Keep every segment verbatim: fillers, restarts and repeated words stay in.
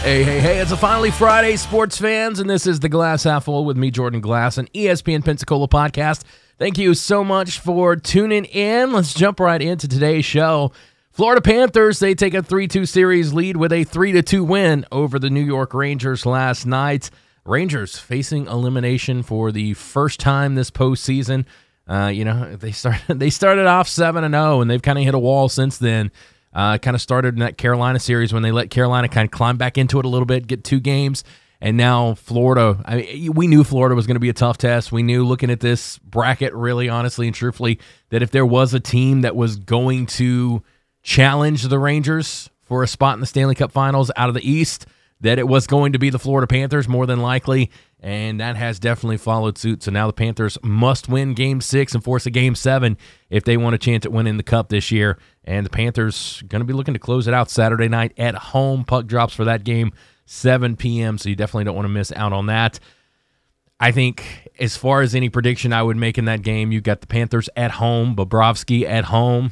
Hey, hey, hey, it's a finally Friday, sports fans, and this is the Glass Half Full with me, Jordan Glass, an E S P N Pensacola podcast. Thank you so much for tuning in. Let's jump right into today's show. Florida Panthers, they take a three two series lead with a three to two win over the New York Rangers last night. Rangers facing elimination for the first time this postseason. Uh, you know, they started they started off seven and oh, and they've kind of hit a wall since then. Uh, kind of started in that Carolina series when they let Carolina kind of climb back into it a little bit, get two games, and now Florida. I mean, we knew Florida was going to be a tough test. We knew looking at this bracket, really, honestly and truthfully, that if there was a team that was going to challenge the Rangers for a spot in the Stanley Cup Finals out of the East, that it was going to be the Florida Panthers more than likely, and that has definitely followed suit. So now the Panthers must win Game six and force a Game seven if they want a chance at winning the Cup this year. And the Panthers going to be looking to close it out Saturday night at home. Puck drops for that game, seven p.m., so you definitely don't want to miss out on that. I think as far as any prediction I would make in that game, you've got the Panthers at home, Bobrovsky at home.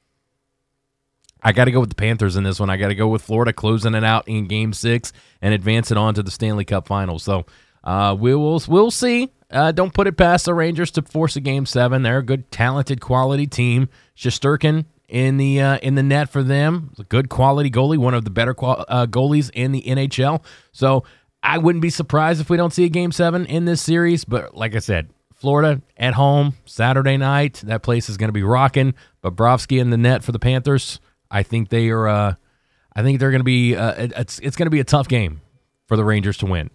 I got to go with the Panthers in this one. I got to go with Florida closing it out in Game Six and advancing on to the Stanley Cup Finals. So uh, we will we'll see. Uh, don't put it past the Rangers to force a Game Seven. They're a good, talented, quality team. Shesterkin in the uh, in the net for them. A good quality goalie, one of the better qual- uh, goalies in the N H L. So I wouldn't be surprised if we don't see a Game Seven in this series. But like I said, Florida at home Saturday night. That place is going to be rocking. Bobrovsky in the net for the Panthers. I think they are. Uh, I think they're going to be. Uh, it's it's going to be a tough game for the Rangers to win.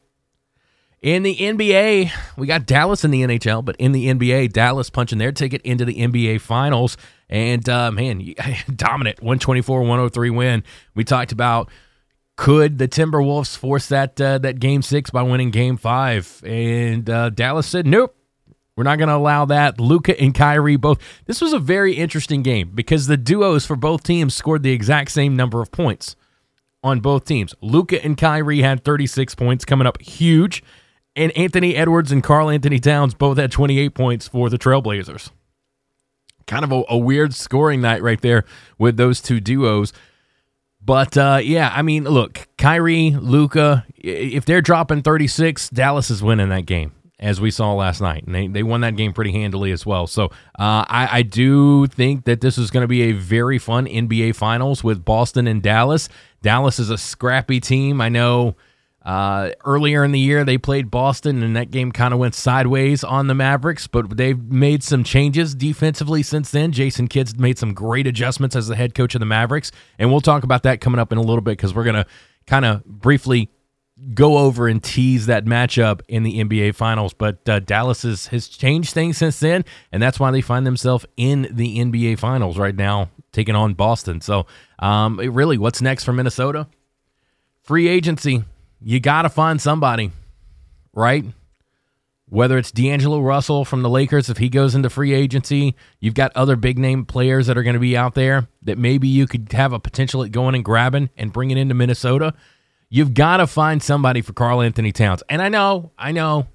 In the N B A, we got Dallas in the N H L, but in the N B A, Dallas punching their ticket into the N B A Finals, and uh, man, dominant one twenty-four one oh three win. We talked about could the Timberwolves force that uh, that Game Six by winning Game Five, and uh, Dallas said nope. We're not going to allow that. Luka and Kyrie both. This was a very interesting game because the duos for both teams scored the exact same number of points on both teams. Luka and Kyrie had thirty-six points coming up huge, and Anthony Edwards and Karl Anthony Towns both had twenty-eight points for the Trailblazers. Kind of a, a weird scoring night right there with those two duos. But, uh, yeah, I mean, look, Kyrie, Luka, if they're dropping thirty-six, Dallas is winning that game, as we saw last night. And they, they won that game pretty handily as well. So uh, I, I do think that this is going to be a very fun N B A Finals with Boston and Dallas. Dallas is a scrappy team. I know uh, earlier in the year they played Boston, and that game kind of went sideways on the Mavericks, but they've made some changes defensively since then. Jason Kidd's made some great adjustments as the head coach of the Mavericks, and we'll talk about that coming up in a little bit because we're going to kind of briefly go over and tease that matchup in the N B A Finals. But uh, Dallas is, has changed things since then, and that's why they find themselves in the N B A Finals right now, taking on Boston. So um, it really, what's next for Minnesota? Free agency. You got to find somebody, right? Whether it's D'Angelo Russell from the Lakers, if he goes into free agency, you've got other big-name players that are going to be out there that maybe you could have a potential at going and grabbing and bringing into Minnesota. You've got to find somebody for Karl Anthony Towns. And I know, I know,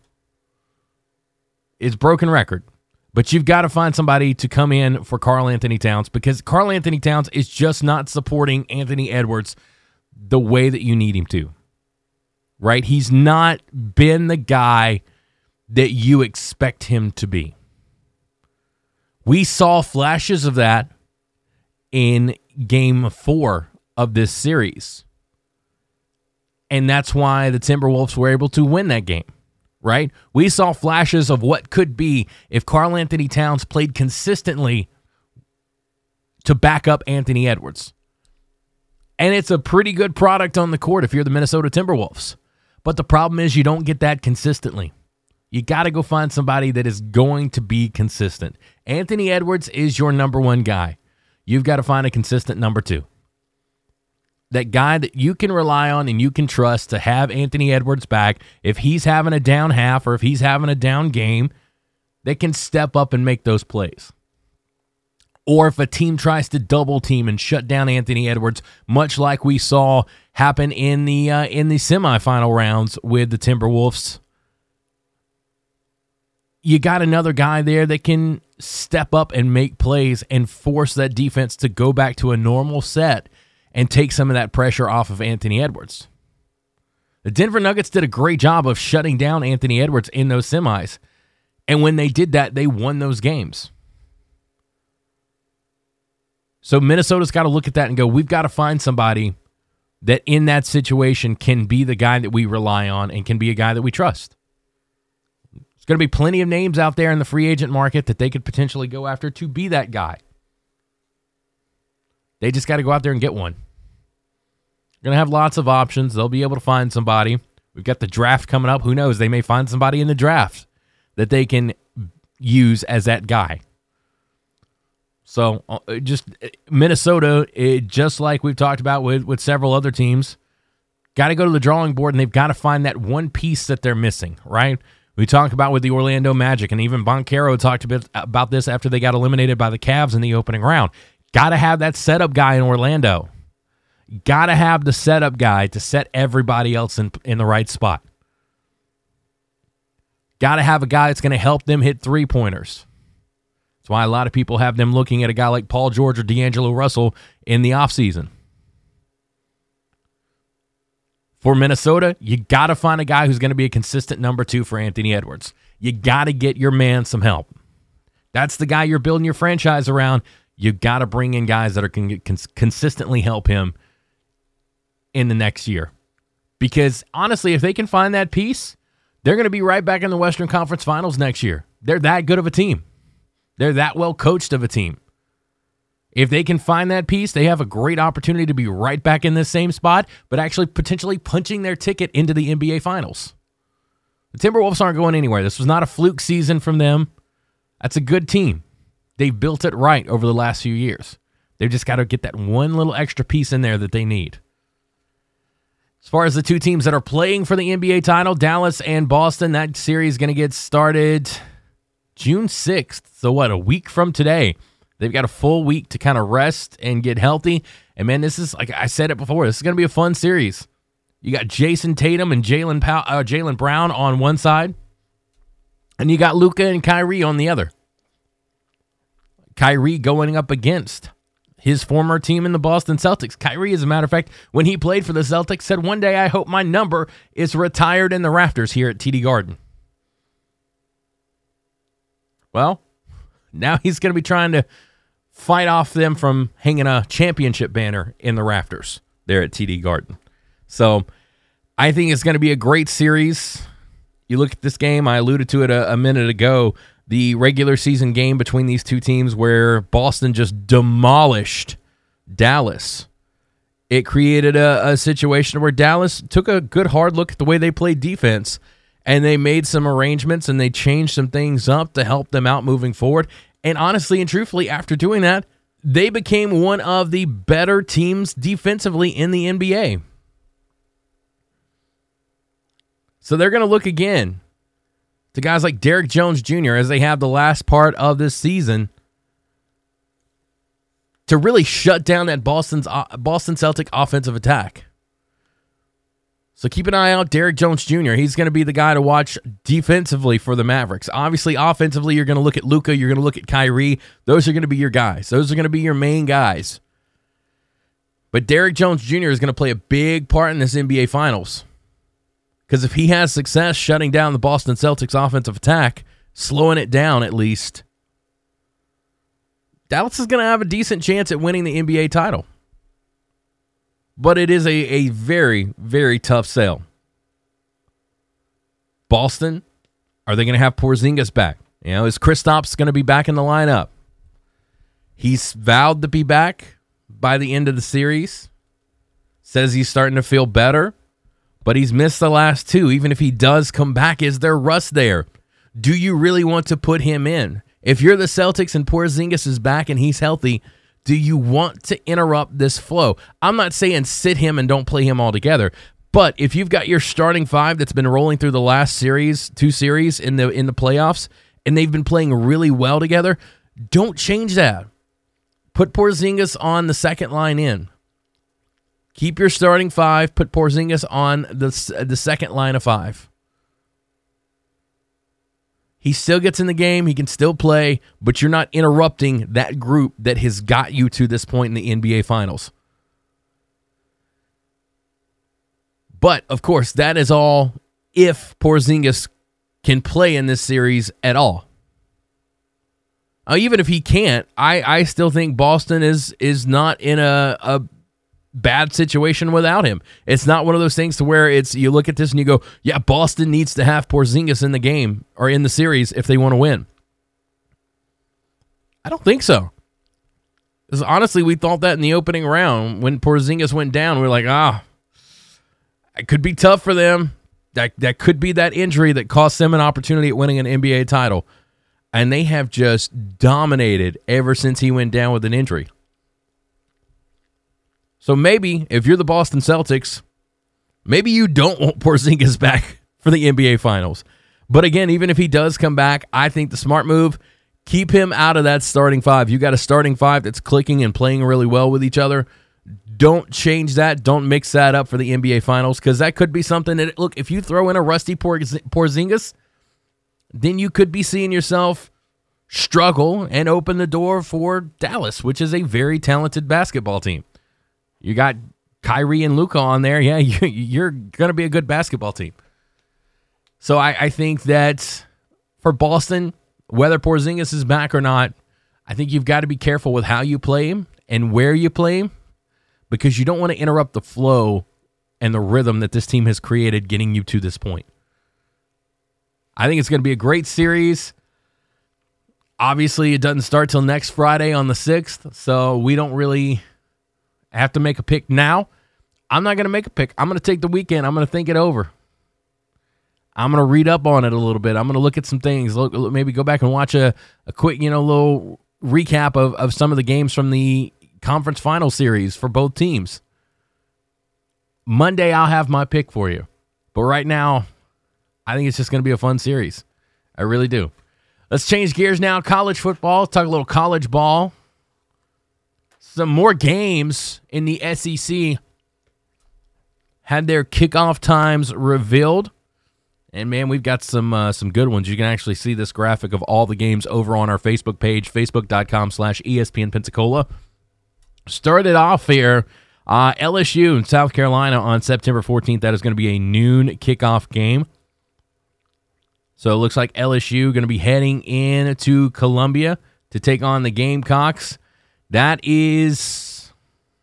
it's broken record, but you've got to find somebody to come in for Karl Anthony Towns because Karl Anthony Towns is just not supporting Anthony Edwards the way that you need him to, right? He's not been the guy that you expect him to be. We saw flashes of that in game four of this series. And that's why the Timberwolves were able to win that game, right? We saw flashes of what could be if Karl Anthony Towns played consistently to back up Anthony Edwards. And it's a pretty good product on the court if you're the Minnesota Timberwolves. But the problem is you don't get that consistently. You got to go find somebody that is going to be consistent. Anthony Edwards is your number one guy. You've got to find a consistent number two. That guy that you can rely on and you can trust to have Anthony Edwards back if he's having a down half or if he's having a down game, that can step up and make those plays. Or if a team tries to double team and shut down Anthony Edwards, much like we saw happen in the uh, in the semifinal rounds with the Timberwolves, you got another guy there that can step up and make plays and force that defense to go back to a normal set and take some of that pressure off of Anthony Edwards. The Denver Nuggets did a great job of shutting down Anthony Edwards in those semis. And when they did that, they won those games. So Minnesota's got to look at that and go, we've got to find somebody that in that situation can be the guy that we rely on and can be a guy that we trust. There's going to be plenty of names out there in the free agent market that they could potentially go after to be that guy. They just got to go out there and get one. They're going to have lots of options. They'll be able to find somebody. We've got the draft coming up. Who knows? They may find somebody in the draft that they can use as that guy. So uh, just Minnesota, it, just like we've talked about with, with several other teams, got to go to the drawing board, and they've got to find that one piece that they're missing, right? We talked about with the Orlando Magic, and even Boncaro talked a bit about this after they got eliminated by the Cavs in the opening round. Got to have that setup guy in Orlando. Got to have the setup guy to set everybody else in, in the right spot. Got to have a guy that's going to help them hit three-pointers. That's why a lot of people have them looking at a guy like Paul George or D'Angelo Russell in the offseason. For Minnesota, you got to find a guy who's going to be a consistent number two for Anthony Edwards. You got to get your man some help. That's the guy you're building your franchise around. You got to bring in guys that are can cons- consistently help him in the next year. Because honestly, if they can find that piece, they're going to be right back in the Western Conference Finals next year. They're that good of a team. They're that well coached of a team. If they can find that piece, they have a great opportunity to be right back in this same spot, but actually potentially punching their ticket into the N B A Finals. The Timberwolves aren't going anywhere. This was not a fluke season from them. That's a good team. They've built it right over the last few years. They've just got to get that one little extra piece in there that they need. As far as the two teams that are playing for the N B A title, Dallas and Boston, that series is going to get started June sixth. So what, a week from today. They've got a full week to kind of rest and get healthy. And man, this is, like I said it before, this is going to be a fun series. You got Jason Tatum and Jaylen Pow- uh, Jaylen Brown on one side, and you got Luka and Kyrie on the other. Kyrie going up against his former team in the Boston Celtics. Kyrie, as a matter of fact, when he played for the Celtics, said, one day I hope my number is retired in the rafters here at T D Garden. Well, now he's going to be trying to fight off them from hanging a championship banner in the rafters there at T D Garden. So I think it's going to be a great series. You look at this game, I alluded to it a, a minute ago, the regular season game between these two teams where Boston just demolished Dallas. It created a, a situation where Dallas took a good hard look at the way they played defense, and they made some arrangements and they changed some things up to help them out moving forward. And honestly and truthfully, after doing that, they became one of the better teams defensively in the N B A. So they're going to look again to guys like Derrick Jones Junior as they have the last part of this season to really shut down that Boston's Boston Celtic offensive attack. So keep an eye out, Derrick Jones Junior He's going to be the guy to watch defensively for the Mavericks. Obviously, offensively, you're going to look at Luka, you're going to look at Kyrie. Those are going to be your guys. Those are going to be your main guys. But Derrick Jones Junior is going to play a big part in this N B A Finals. Because if he has success shutting down the Boston Celtics offensive attack, slowing it down at least, Dallas is going to have a decent chance at winning the N B A title. But it is a, a very, very tough sell. Boston, are they going to have Porzingis back? You know, is Kristaps going to be back in the lineup? He's vowed to be back by the end of the series. Says he's starting to feel better, but he's missed the last two. Even if he does come back, is there rust there? Do you really want to put him in? If you're the Celtics and Porzingis is back and he's healthy, do you want to interrupt this flow? I'm not saying sit him and don't play him altogether, but if you've got your starting five that's been rolling through the last series, two series in the in the playoffs, and they've been playing really well together, don't change that. Put Porzingis on the second line in. Keep your starting five, put Porzingis on the, the second line of five. He still gets in the game. He can still play, but you're not interrupting that group that has got you to this point in the N B A Finals. But, of course, that is all if Porzingis can play in this series at all. Uh, even if he can't, I, I still think Boston is is not in a, a bad situation without him. It's not one of those things to where it's you look at this and you go, yeah, Boston needs to have Porzingis in the game or in the series if they want to win. I don't think so. Because honestly, we thought that in the opening round when Porzingis went down. We were like, ah, it could be tough for them. That that could be that injury that cost them an opportunity at winning an N B A title. And they have just dominated ever since he went down with an injury. So maybe, if you're the Boston Celtics, maybe you don't want Porzingis back for the N B A Finals. But again, even if he does come back, I think the smart move, keep him out of that starting five. You got a starting five that's clicking and playing really well with each other. Don't change that. Don't mix that up for the N B A Finals, because that could be something that, look, if you throw in a rusty Porz- Porzingis, then you could be seeing yourself struggle and open the door for Dallas, which is a very talented basketball team. You got Kyrie and Luka on there. Yeah, you're going to be a good basketball team. So I, I think that for Boston, whether Porzingis is back or not, I think you've got to be careful with how you play him and where you play him, because you don't want to interrupt the flow and the rhythm that this team has created getting you to this point. I think it's going to be a great series. Obviously, it doesn't start till next Friday on the sixth, so we don't really have to make a pick now. I'm not going to make a pick. I'm going to take the weekend. I'm going to think it over. I'm going to read up on it a little bit. I'm going to look at some things. Look, maybe go back and watch a, a quick, you know, little recap of, of some of the games from the conference final series for both teams. Monday, I'll have my pick for you. But right now, I think it's just going to be a fun series. I really do. Let's change gears now. College football. Talk a little college ball. Some more games in the S E C had their kickoff times revealed. And, man, we've got some uh, some good ones. You can actually see this graphic of all the games over on our Facebook page, facebook.com slash ESPN Pensacola. Started off here, uh, L S U in South Carolina on September fourteenth. That is going to be a noon kickoff game. So it looks like L S U going to be heading in to Columbia to take on the Gamecocks. That is,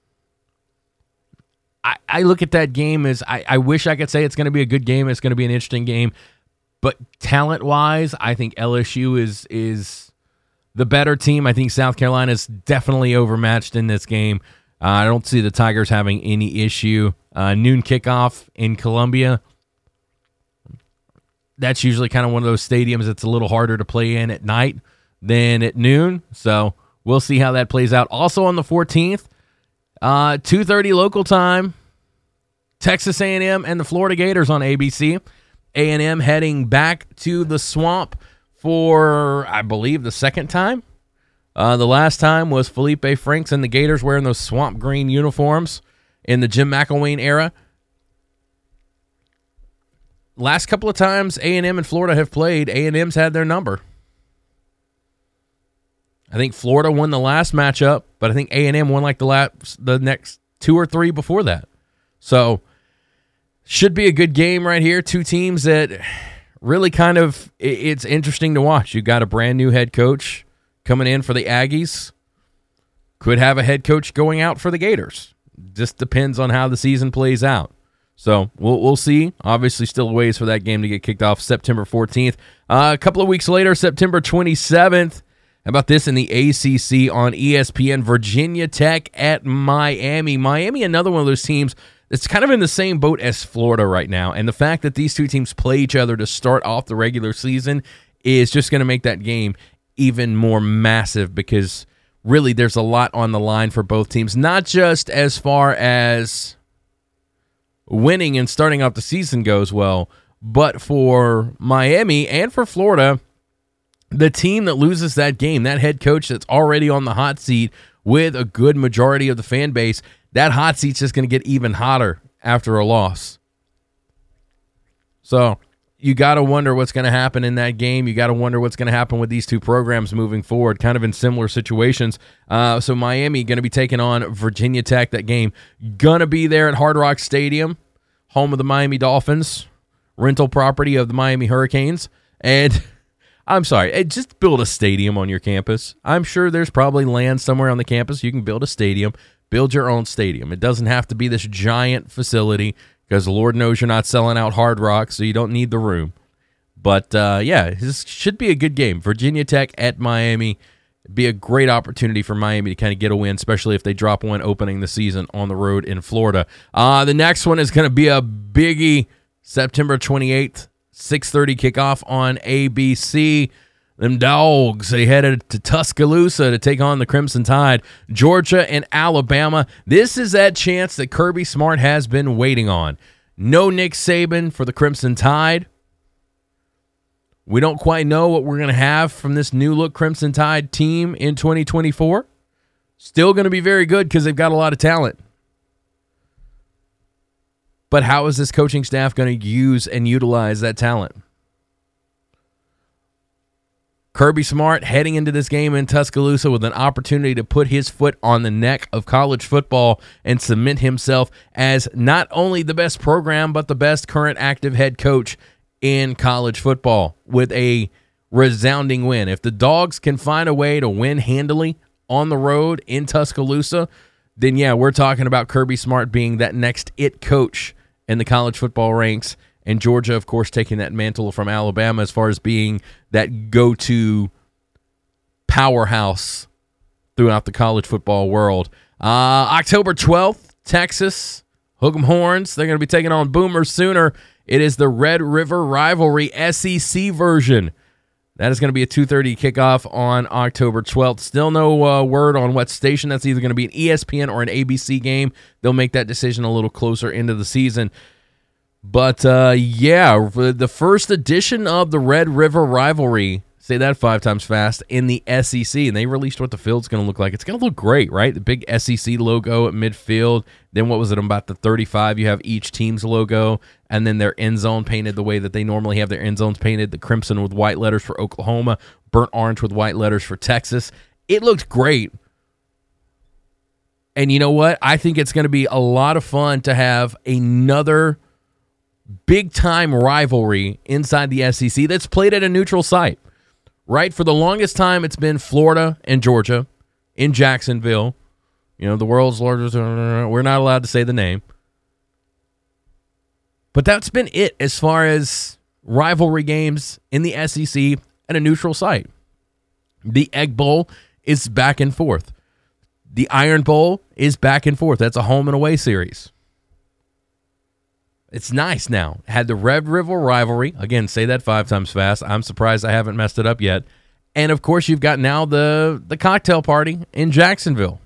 I, I look at that game as, I, I wish I could say it's going to be a good game. It's going to be an interesting game. But talent-wise, I think L S U is is the better team. I think South Carolina is definitely overmatched in this game. Uh, I don't see the Tigers having any issue. Uh, noon kickoff in Columbia. That's usually kind of one of those stadiums that's a little harder to play in at night than at noon. So we'll see how that plays out. Also on the fourteenth, uh, two thirty local time, Texas A and M and the Florida Gators on A B C. A and M heading back to the Swamp for, I believe, the second time. Uh, the last time was Felipe Franks and the Gators wearing those swamp green uniforms in the Jim McElwain era. Last couple of times A and M and Florida have played, A and M's had their number. I think Florida won the last matchup, but I think A and M won like the last, the next two or three before that. So, should be a good game right here. Two teams that really kind of, it's interesting to watch. You got a brand new head coach coming in for the Aggies. Could have a head coach going out for the Gators. Just depends on how the season plays out. So we'll we'll see. Obviously, still a ways for that game to get kicked off September fourteenth. Uh, a couple of weeks later, September twenty-seventh. How about this in the A C C on E S P N? Virginia Tech at Miami. Miami, another one of those teams that's kind of in the same boat as Florida right now. And the fact that these two teams play each other to start off the regular season is just going to make that game even more massive, because really there's a lot on the line for both teams. Not just as far as winning and starting off the season goes well, but for Miami and for Florida, the team that loses that game, that head coach that's already on the hot seat with a good majority of the fan base, that hot seat's just going to get even hotter after a loss. So you got to wonder what's going to happen in that game. You got to wonder what's going to happen with these two programs moving forward, kind of in similar situations. Uh, so Miami going to be taking on Virginia Tech. That game going to be there at Hard Rock Stadium. home of the Miami Dolphins, rental property of the Miami Hurricanes. And I'm sorry, just build a stadium on your campus. I'm sure there's probably land somewhere on the campus. You can build a stadium, build your own stadium. It doesn't have to be this giant facility because the Lord knows you're not selling out Hard Rock, so you don't need the room. But, uh, yeah, this should be a good game. Virginia Tech at Miami. It'd be a great opportunity for Miami to kind of get a win, especially if they drop one opening the season on the road in Florida. Uh, the next one is going to be a biggie, September twenty-eighth, six thirty kickoff on A B C. Them Dogs, they headed to Tuscaloosa to take on the Crimson Tide. Georgia and Alabama. This is that chance that Kirby Smart has been waiting on. No Nick Saban for the Crimson Tide. We don't quite know what we're going to have from this new-look Crimson Tide team in twenty twenty-four. Still going to be very good because they've got a lot of talent. But how is this coaching staff going to use and utilize that talent? Kirby Smart heading into this game in Tuscaloosa with an opportunity to put his foot on the neck of college football and cement himself as not only the best program, but the best current active head coach in college football with a resounding win. If the Dogs can find a way to win handily on the road in Tuscaloosa, then yeah, we're talking about Kirby Smart being that next it coach in the college football ranks, and Georgia, of course, taking that mantle from Alabama as far as being that go-to powerhouse throughout the college football world. Uh, October twelfth, Texas, Hook 'em Horns. They're going to be taking on Boomer Sooner. It is the Red River Rivalry S E C version. That is going to be a two thirty kickoff on October twelfth. Still no uh, word on what station. That's either going to be an E S P N or an A B C game. They'll make that decision a little closer into the season. But, uh, yeah, the first edition of the Red River Rivalry, say that five times fast, in the S E C, and they released what the field's going to look like. It's going to look great, right? The big S E C logo at midfield. Then what was it, about the thirty-five? You have each team's logo, and then their end zone painted the way that they normally have their end zones painted, the crimson with white letters for Oklahoma, burnt orange with white letters for Texas. It looked great. And you know what? I think it's going to be a lot of fun to have another big-time rivalry inside the S E C that's played at a neutral site, right? For the longest time, it's been Florida and Georgia in Jacksonville. You know, the world's largest, we're not allowed to say the name. But that's been it as far as rivalry games in the S E C at a neutral site. The Egg Bowl is back and forth. The Iron Bowl is back and forth. That's a home and away series. It's nice now. Had the Red River Rivalry. Again, say that five times fast. I'm surprised I haven't messed it up yet. And, of course, you've got now the, the cocktail party in Jacksonville.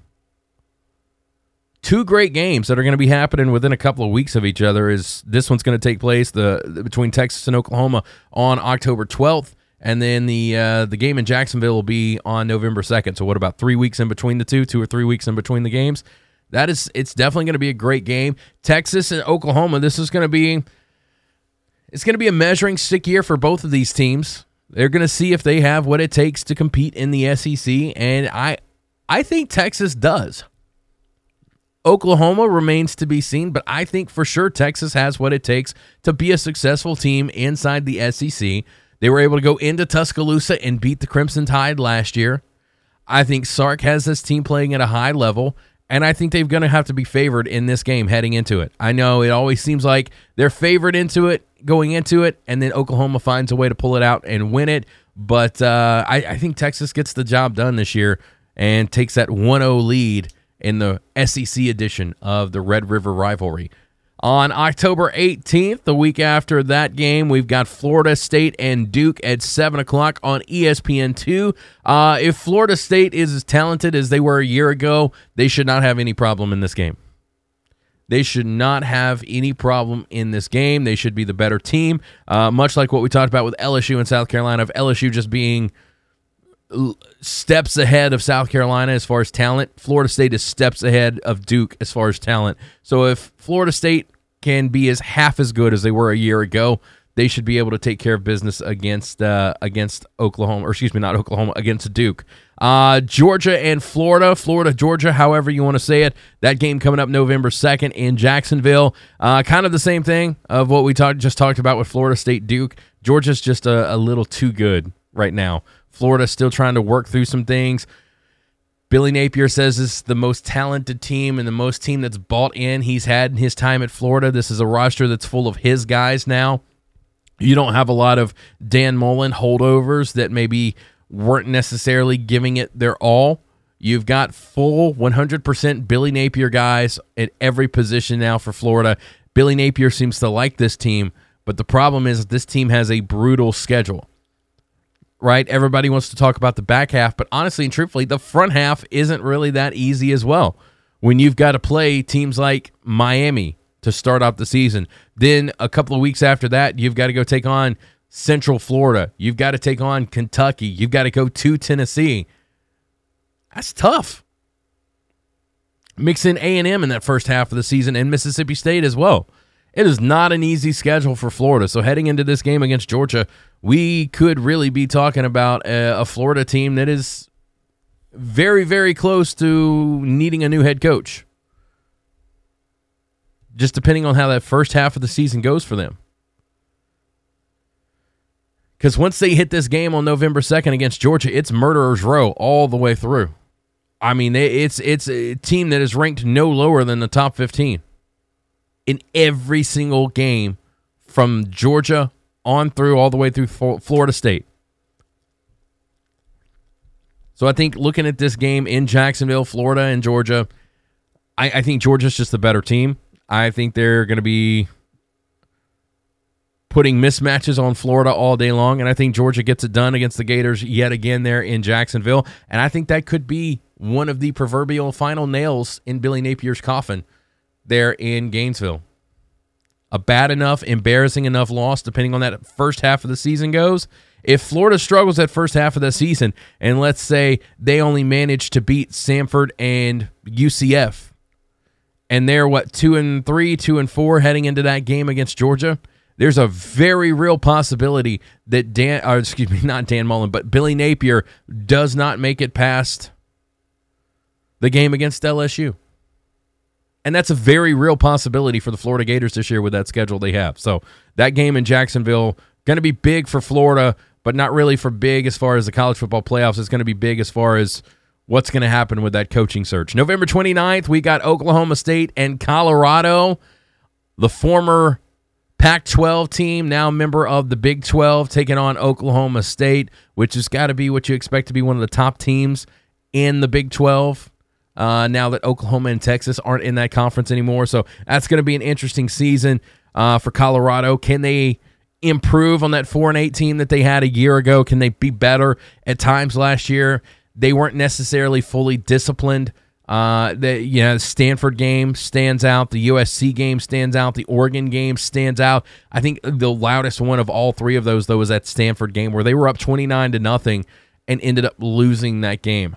Two great games that are going to be happening within a couple of weeks of each other. Is this one's going to take place the, the between Texas and Oklahoma on October twelfth, and then the uh, the game in Jacksonville will be on November second. So what, about three weeks in between the two, two or three weeks in between the games? That is, it's definitely going to be a great game. Texas and Oklahoma, this is going to be, it's going to be a measuring stick year for both of these teams. They're going to see if they have what it takes to compete in the S E C, and I, I think Texas does. Oklahoma remains to be seen, but I think for sure Texas has what it takes to be a successful team inside the S E C. They were able to go into Tuscaloosa and beat the Crimson Tide last year. I think Sark has this team playing at a high level, and I think they're going to have to be favored in this game heading into it. I know it always seems like they're favored into it, going into it, and then Oklahoma finds a way to pull it out and win it. But uh, I, I think Texas gets the job done this year and takes that one oh lead in the S E C edition of the Red River Rivalry. On October eighteenth, the week after that game, we've got Florida State and Duke at seven o'clock on E S P N two. Uh, if Florida State is as talented as they were a year ago, they should not have any problem in this game. They should not have any problem in this game. They should be the better team, uh, much like what we talked about with L S U and South Carolina, of L S U just being steps ahead of South Carolina as far as talent. Florida State is steps ahead of Duke as far as talent. So if Florida State can be as half as good as they were a year ago, they should be able to take care of business against uh, against Oklahoma, or excuse me, not Oklahoma, against Duke. Uh, Georgia and Florida, Florida, Georgia, however you want to say it. That game coming up November second in Jacksonville. Uh, kind of the same thing of what we talked just talked about with Florida State Duke. Georgia's just a, a little too good right now. Florida's still trying to work through some things. Billy Napier says this is the most talented team and the most team that's bought in he's had in his time at Florida. This is a roster that's full of his guys now. You don't have a lot of Dan Mullen holdovers that maybe weren't necessarily giving it their all. You've got full one hundred percent Billy Napier guys at every position now for Florida. Billy Napier seems to like this team, but the problem is that this team has a brutal schedule. Right? Everybody wants to talk about the back half, but honestly and truthfully, the front half isn't really that easy as well. When you've got to play teams like Miami to start off the season, then a couple of weeks after that, you've got to go take on Central Florida. You've got to take on Kentucky. You've got to go to Tennessee. That's tough. Mix in A and M in that first half of the season and Mississippi State as well. It is not an easy schedule for Florida. So heading into this game against Georgia, we could really be talking about a, a Florida team that is very, very close to needing a new head coach. Just depending on how that first half of the season goes for them. Because once they hit this game on November second against Georgia, it's murderer's row all the way through. I mean, it's it's a team that is ranked no lower than the top fifteen in every single game from Georgia on through all the way through Florida State. So I think looking at this game in Jacksonville, Florida, and Georgia, I, I think Georgia's just the better team. I think they're going to be putting mismatches on Florida all day long, and I think Georgia gets it done against the Gators yet again there in Jacksonville, and I think that could be one of the proverbial final nails in Billy Napier's coffin there in Gainesville. A bad enough, embarrassing enough loss, depending on that first half of the season goes. If Florida struggles that first half of the season, and let's say they only manage to beat Samford and U C F, and they're, what, two and three, two and four heading into that game against Georgia, there's a very real possibility that Dan, or excuse me, not Dan Mullen, but Billy Napier does not make it past the game against L S U. And that's a very real possibility for the Florida Gators this year with that schedule they have. So that game in Jacksonville, going to be big for Florida, but not really for big as far as the college football playoffs. It's going to be big as far as what's going to happen with that coaching search. November twenty-ninth, we got Oklahoma State and Colorado, the former Pac twelve team, now member of the Big twelve, taking on Oklahoma State, which has got to be what you expect to be one of the top teams in the Big twelve. Uh, now that Oklahoma and Texas aren't in that conference anymore. So that's going to be an interesting season uh, for Colorado. Can they improve on that four and eight team that they had a year ago? Can they be better at times last year? They weren't necessarily fully disciplined. Uh, the you know, the Stanford game stands out. The U S C game stands out. The Oregon game stands out. I think the loudest one of all three of those, though, was that Stanford game where they were up twenty-nine to nothing and ended up losing that game.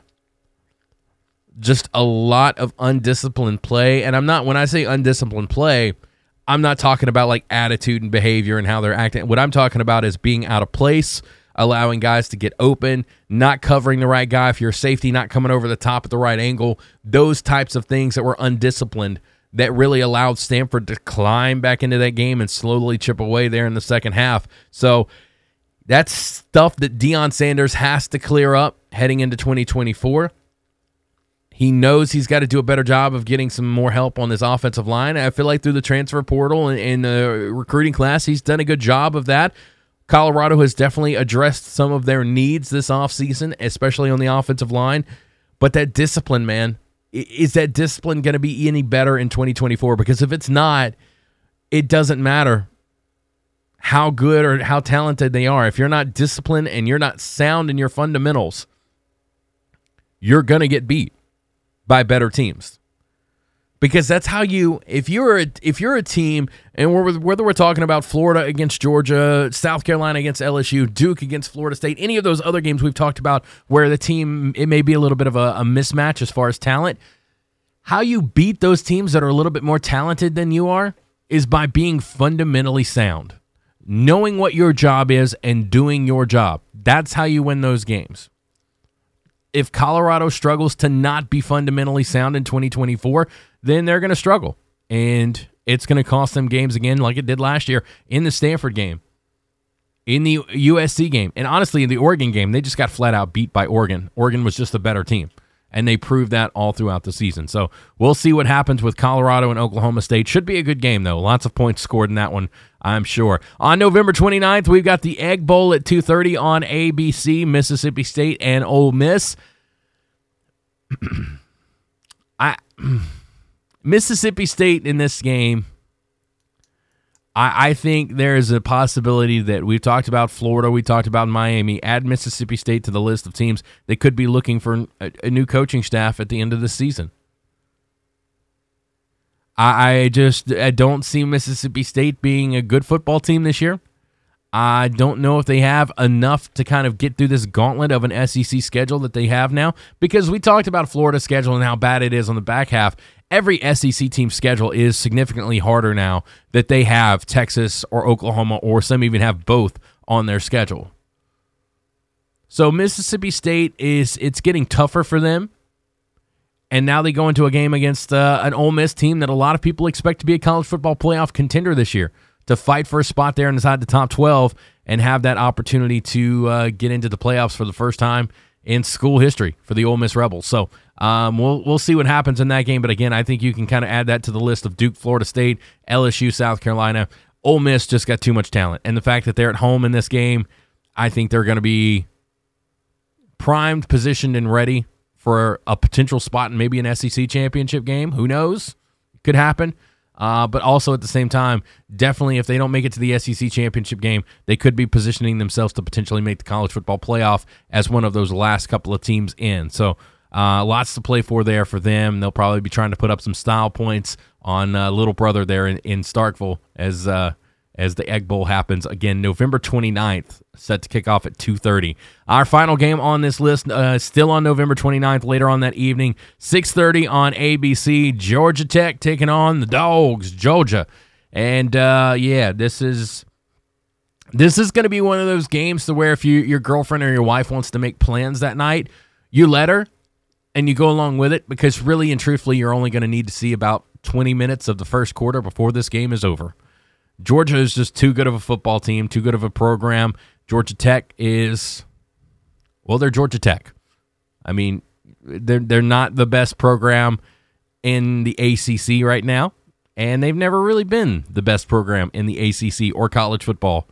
Just a lot of undisciplined play. And I'm not, when I say undisciplined play, I'm not talking about like attitude and behavior and how they're acting. What I'm talking about is being out of place, allowing guys to get open, not covering the right guy. If you're a safety, not coming over the top at the right angle. Those types of things that were undisciplined that really allowed Stanford to climb back into that game and slowly chip away there in the second half. So that's stuff that Deion Sanders has to clear up heading into twenty twenty-four. He knows he's got to do a better job of getting some more help on this offensive line. I feel like through the transfer portal and, and the recruiting class, he's done a good job of that. Colorado has definitely addressed some of their needs this offseason, especially on the offensive line. But that discipline, man, is that discipline going to be any better in twenty twenty-four? Because if it's not, it doesn't matter how good or how talented they are. If you're not disciplined and you're not sound in your fundamentals, you're going to get beat by better teams. Because that's how you, if you're a, if you're a team, and we're, whether we're talking about Florida against Georgia, South Carolina against L S U, Duke against Florida State, any of those other games we've talked about where the team, it may be a little bit of a, a mismatch as far as talent, how you beat those teams that are a little bit more talented than you are is by being fundamentally sound. Knowing what your job is and doing your job. That's how you win those games. if Colorado struggles to not be fundamentally sound in twenty twenty-four, then they're going to struggle. And it's going to cost them games again like it did last year in the Stanford game, in the U S C game, and honestly in the Oregon game. They just got flat out beat by Oregon. Oregon was just a better team, and they proved that all throughout the season. So we'll see what happens with Colorado and Oklahoma State. Should be a good game, though. Lots of points scored in that one, I'm sure. On November twenty-ninth, we've got the Egg Bowl at two thirty on A B C, Mississippi State and Ole Miss. I Mississippi State in this game, I, I think there's a possibility that we've talked about Florida, we talked about Miami. Add Mississippi State to the list of teams that could be looking for a, a new coaching staff at the end of the season. I, I just I don't see Mississippi State being a good football team this year. I don't know if they have enough to kind of get through this gauntlet of an S E C schedule that they have now, because we talked about Florida's schedule and how bad it is on the back half. Every S E C team's schedule is significantly harder now that they have Texas or Oklahoma, or some even have both on their schedule. So Mississippi State, is it's getting tougher for them. And now they go into a game against uh, an Ole Miss team that a lot of people expect to be a college football playoff contender this year, to fight for a spot there inside the top twelve and have that opportunity to uh, get into the playoffs for the first time in school history for the Ole Miss Rebels. So um, we'll we'll see what happens in that game. But again, I think you can kind of add that to the list of Duke, Florida State, L S U, South Carolina. Ole Miss just got too much talent. And the fact that they're at home in this game, I think they're going to be primed, positioned, and ready for a potential spot in maybe an S E C championship game. Who knows? Could happen. Uh, but also at the same time, definitely if they don't make it to the S E C championship game, they could be positioning themselves to potentially make the college football playoff as one of those last couple of teams in. So uh, lots to play for there for them. They'll probably be trying to put up some style points on uh, little brother there in, in Starkville as uh, as the Egg Bowl happens. Again, November twenty-ninth, set to kick off at two thirty. Our final game on this list, uh, still on November twenty-ninth, later on that evening, six thirty on A B C, Georgia Tech taking on the Dogs, Georgia. And, uh, yeah, this is this is going to be one of those games to where if you, your girlfriend or your wife wants to make plans that night, you let her and you go along with it, because really and truthfully, you're only going to need to see about twenty minutes of the first quarter before this game is over. Georgia is just too good of a football team, too good of a program. Georgia Tech is, well, they're Georgia Tech. I mean, they're they're not the best program in the A C C right now, and they've never really been the best program in the A C C or college football.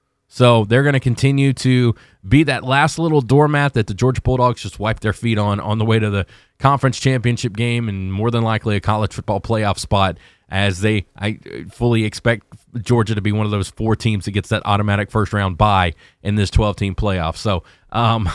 So they're going to continue to be that last little doormat that the Georgia Bulldogs just wiped their feet on on the way to the conference championship game, and more than likely a college football playoff spot, as they, I fully expect Georgia to be one of those four teams that gets that automatic first-round bye in this twelve-team playoff. So um,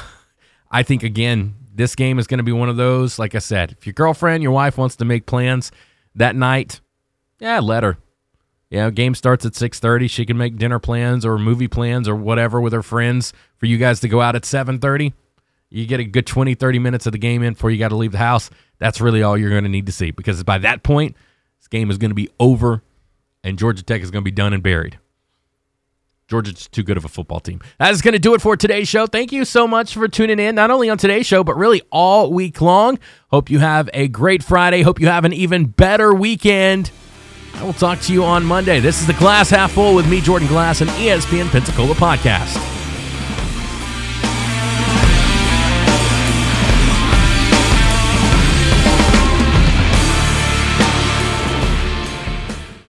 I think, again, this game is going to be one of those, like I said, if your girlfriend, your wife wants to make plans that night, yeah, let her. Yeah, game starts at six thirty. She can make dinner plans or movie plans or whatever with her friends for you guys to go out at seven thirty. You get a good twenty, thirty minutes of the game in before you got to leave the house. That's really all you're going to need to see, because by that point, this game is going to be over, and Georgia Tech is going to be done and buried. Georgia's too good of a football team. That is going to do it for today's show. Thank you so much for tuning in, not only on today's show, but really all week long. Hope you have a great Friday. Hope you have an even better weekend. I will talk to you on Monday. This is the Glass Half Full with me, Jordan Glass, and E S P N Pensacola podcast.